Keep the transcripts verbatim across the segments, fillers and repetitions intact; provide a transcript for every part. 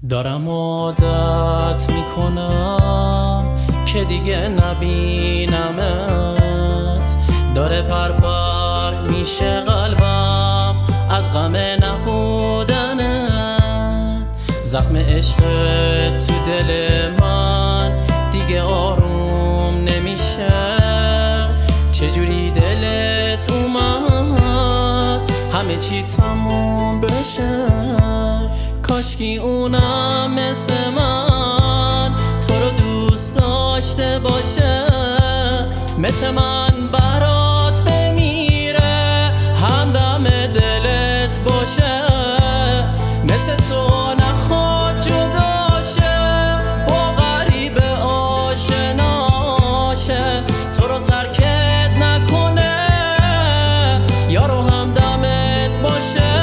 دارم عادت میکنم که دیگه نبینمت، داره پرپر میشه قلبم از غم نبودنت. زخم عشقت تو دل من دیگه آروم نمیشه، چجوری دلت اومد همه چی تموم بشه. کاشکی اونم مثل من تو رو دوست داشته باشه، مثل من برات بمیره همدم دلت باشه، مثل تو نخواد جدا شه با غریب آشناشه، تو رو ترکت نکنه یارو همدمت باشه.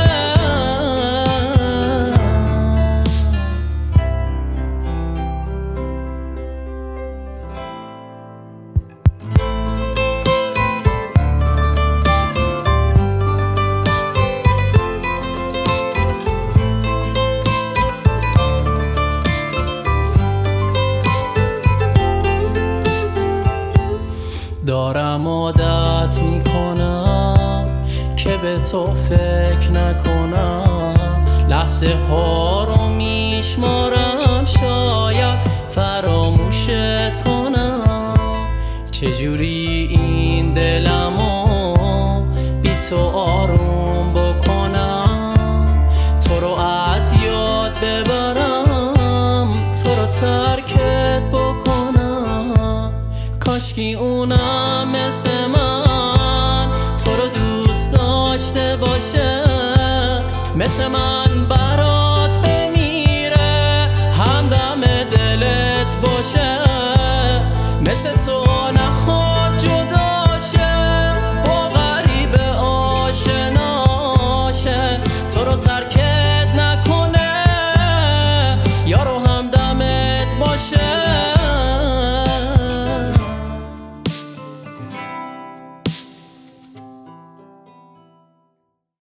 دارم عادت میکنم که به تو فکر نکنم، لحظه ها رو میشمارم شاید فراموشت کنم. چجوری این دلمو بی تو آروم بکنم، تو رو از یاد ببرم تو رو ترکت بکنم. کاشکی اونم مثل من تو رو دوست داشته باشه، مثل من برات بمیره همدم دلت باشه، مثل تو نخواد جدا شه با غریب آشناشه، تو رو ترک